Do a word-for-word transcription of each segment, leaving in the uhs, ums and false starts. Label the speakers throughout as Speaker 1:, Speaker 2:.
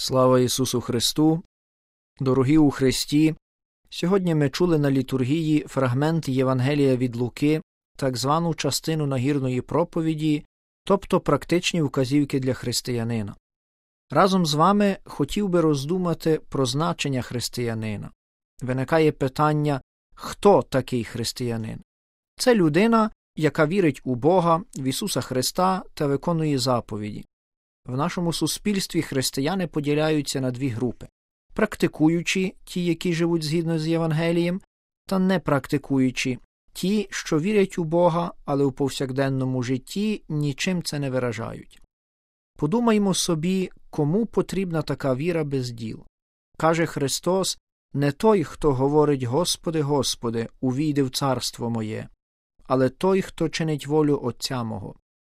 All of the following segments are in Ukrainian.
Speaker 1: Слава Ісусу Христу! Дорогі у Христі! Сьогодні ми чули на літургії фрагмент Євангелія від Луки, так звану частину нагірної проповіді, тобто практичні вказівки для християнина. Разом з вами хотів би роздумати про значення християнина. Виникає питання, хто такий християнин? Це людина, яка вірить у Бога, в Ісуса Христа та виконує заповіді. В нашому суспільстві християни поділяються на дві групи – практикуючі, ті, які живуть згідно з Євангелієм, та непрактикуючі, ті, що вірять у Бога, але у повсякденному житті нічим це не виражають. Подумаймо собі, кому потрібна така віра без діл. Каже Христос, не той, хто говорить «Господи, Господи, увійди в царство моє», але той, хто чинить волю Отця мого.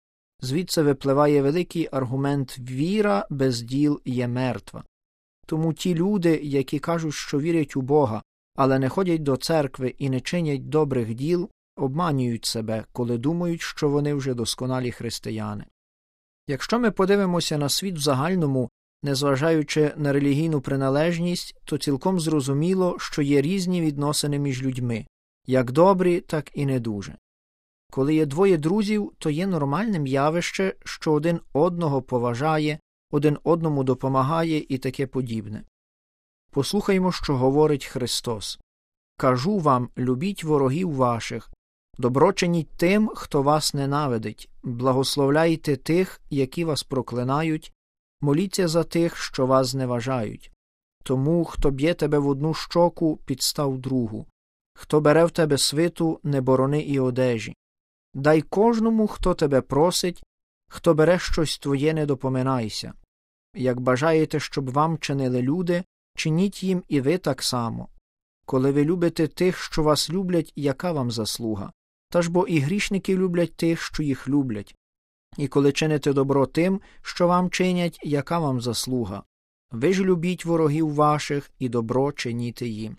Speaker 1: Звідси випливає великий аргумент «віра без діл є мертва». Тому ті люди, які кажуть, що вірять у Бога, але не ходять до церкви і не чинять добрих діл, обманюють себе, коли думають, що вони вже досконалі християни. Якщо ми подивимося на світ в загальному, незважаючи на релігійну приналежність, то цілком зрозуміло, що є різні відносини між людьми, як добрі, так і не дуже. Коли є двоє друзів, то є нормальним явище, що один одного поважає, один одному допомагає і таке подібне. Послухаймо, що говорить Христос. «Кажу вам, любіть ворогів ваших, добро чиніть тим, хто вас ненавидить, благословляйте тих, які вас проклинають, моліться за тих, що вас зневажають. Тому, хто б'є тебе в одну щоку, підстав другу, хто бере в тебе свиту, не борони і одежі. Дай кожному, хто тебе просить, хто бере щось твоє, не допоминайся. Як бажаєте, щоб вам чинили люди, чиніть їм і ви так само. Коли ви любите тих, що вас люблять, яка вам заслуга? Та ж бо і грішники люблять тих, що їх люблять. І коли чините добро тим, що вам чинять, яка вам заслуга? Ви ж любіть ворогів ваших і добро чиніте їм».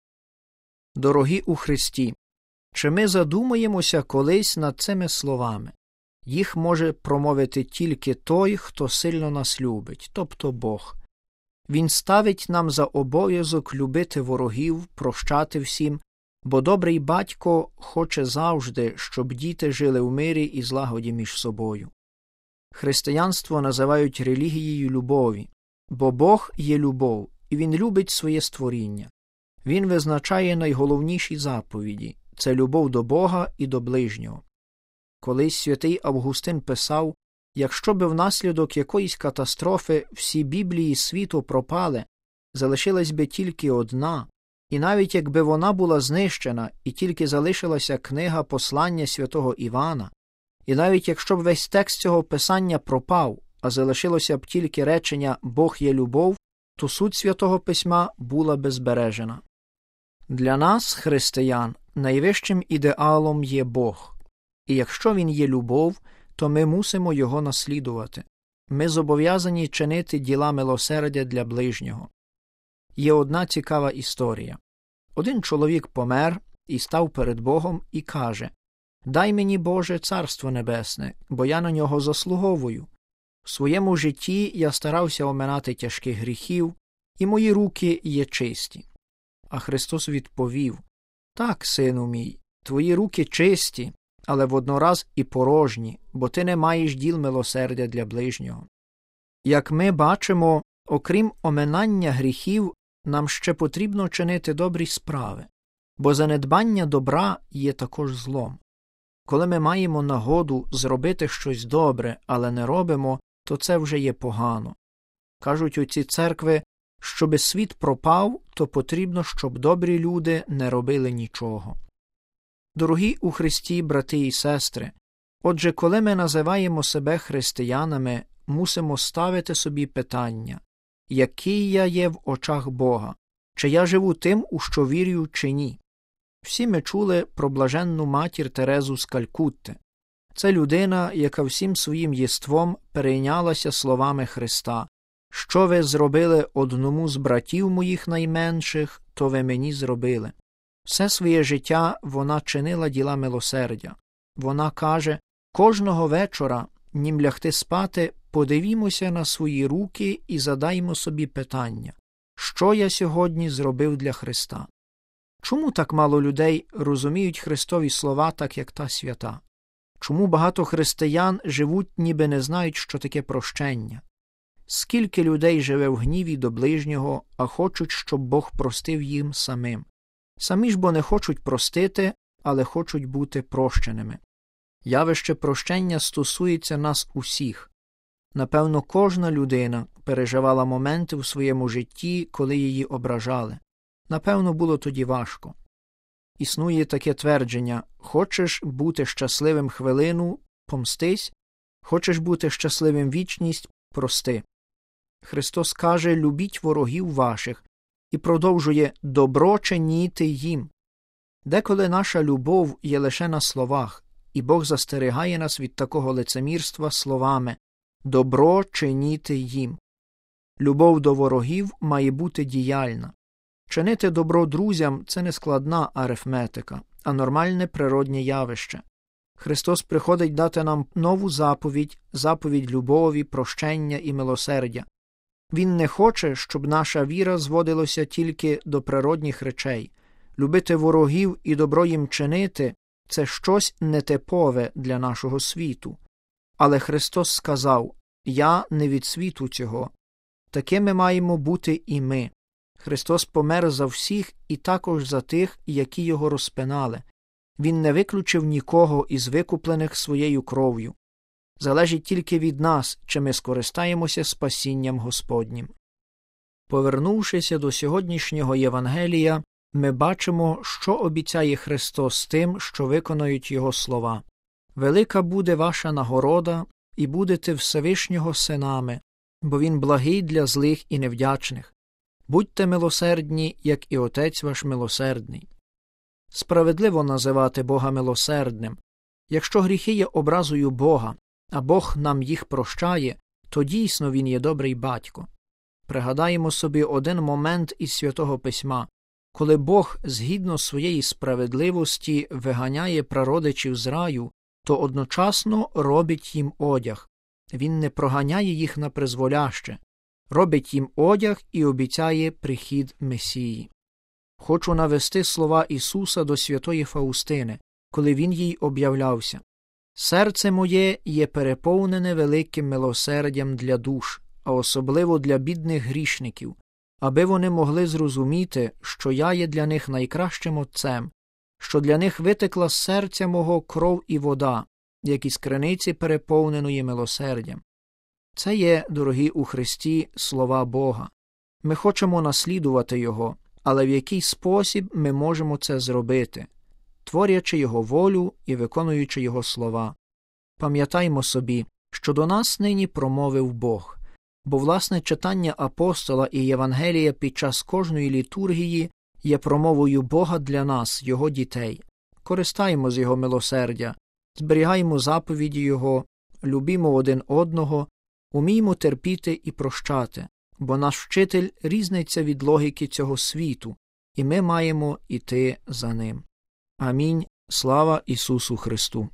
Speaker 1: Дорогі у Христі! Чи ми задумаємося колись над цими словами? Їх може промовити тільки той, хто сильно нас любить, тобто Бог. Він ставить нам за обов'язок любити ворогів, прощати всім, бо добрий батько хоче завжди, щоб діти жили в мирі і злагоді між собою. Християнство називають релігією любові, бо Бог є любов, і Він любить своє створіння. Він визначає найголовніші заповіді – це любов до Бога і до ближнього. Колись святий Августин писав, якщо би внаслідок якоїсь катастрофи всі Біблії світу пропали, залишилась би тільки одна, і навіть якби вона була знищена і тільки залишилася книга послання святого Івана, і навіть якщо б весь текст цього писання пропав, а залишилося б тільки речення «Бог є любов», то суть Святого Письма була би збережена. Для нас, християн, найвищим ідеалом є Бог. І якщо Він є любов, то ми мусимо Його наслідувати. Ми зобов'язані чинити діла милосердя для ближнього. Є одна цікава історія. Один чоловік помер і став перед Богом і каже: «Дай мені, Боже, Царство Небесне, бо я на нього заслуговую. В своєму житті я старався оминати тяжких гріхів, і мої руки є чисті». А Христос відповів: «Так, сину мій, твої руки чисті, але воднораз і порожні, бо ти не маєш діл милосердя для ближнього». Як ми бачимо, окрім оминання гріхів, нам ще потрібно чинити добрі справи, бо занедбання добра є також злом. Коли ми маємо нагоду зробити щось добре, але не робимо, то це вже є погано. Кажуть отці церкви, щоби світ пропав, то потрібно, щоб добрі люди не робили нічого. Дорогі у Христі брати і сестри, отже, коли ми називаємо себе християнами, мусимо ставити собі питання: який я є в очах Бога? Чи я живу тим, у що вірю, чи ні? Всі ми чули про блаженну матір Терезу з Калькутти. Це людина, яка всім своїм єством перейнялася словами Христа: «Що ви зробили одному з братів моїх найменших, то ви мені зробили». Все своє життя вона чинила діла милосердя. Вона каже: «Кожного вечора, нім лягти спати, подивімося на свої руки і задаймо собі питання, що я сьогодні зробив для Христа? Чому так мало людей розуміють Христові слова так, як та свята? Чому багато християн живуть, ніби не знають, що таке прощення? Скільки людей живе в гніві до ближнього, а хочуть, щоб Бог простив їм самим? Самі ж бо не хочуть простити, але хочуть бути прощеними. Явище прощення стосується нас усіх. Напевно, кожна людина переживала моменти в своєму житті, коли її ображали. Напевно, було тоді важко. Існує таке твердження: хочеш бути щасливим хвилину – помстись, хочеш бути щасливим вічність – прости. Христос каже: любіть ворогів ваших, і продовжує: добро чиніти їм. Деколи наша любов є лише на словах, і Бог застерігає нас від такого лицемірства словами: добро чиніти їм. Любов до ворогів має бути діяльна. Чинити добро друзям – це не складна арифметика, а нормальне природнє явище. Христос приходить дати нам нову заповідь, заповідь любові, прощення і милосердя. Він не хоче, щоб наша віра зводилася тільки до природних речей. Любити ворогів і добро їм чинити – це щось нетипове для нашого світу. Але Христос сказав: «Я не від світу цього». Такими маємо бути і ми. Христос помер за всіх і також за тих, які його розпинали. Він не виключив нікого із викуплених своєю кров'ю. Залежить тільки від нас, чи ми скористаємося спасінням Господнім. Повернувшися до сьогоднішнього Євангелія, ми бачимо, що обіцяє Христос тим, що виконають Його слова. «Велика буде ваша нагорода, і будете Всевишнього синами, бо Він благий для злих і невдячних. Будьте милосердні, як і Отець ваш милосердний». Справедливо називати Бога милосердним. Якщо гріхи є образою Бога, а Бог нам їх прощає, то дійсно Він є добрий батько. Пригадаємо собі один момент із Святого Письма, коли Бог, згідно своєї справедливості, виганяє прародичів з раю, то одночасно робить їм одяг. Він не проганяє їх на призволяще, робить їм одяг і обіцяє прихід Месії. Хочу навести слова Ісуса до святої Фаустини, коли Він їй об'являвся: «Серце моє є переповнене великим милосердям для душ, а особливо для бідних грішників, аби вони могли зрозуміти, що я є для них найкращим Отцем, що для них витекла з серця мого кров і вода, як із криниці переповненої милосердям». Це є, дорогі у Христі, слова Бога. Ми хочемо наслідувати Його, але в який спосіб ми можемо це зробити? Творячи Його волю і виконуючи Його слова. Пам'ятаймо собі, що до нас нині промовив Бог, бо власне читання апостола і Євангелія під час кожної літургії є промовою Бога для нас, Його дітей. Користаємо з Його милосердя, зберігаємо заповіді Його, любімо один одного, уміймо терпіти і прощати, бо наш вчитель різниця від логіки цього світу, і ми маємо іти за ним. Амінь. Слава Ісусу Христу!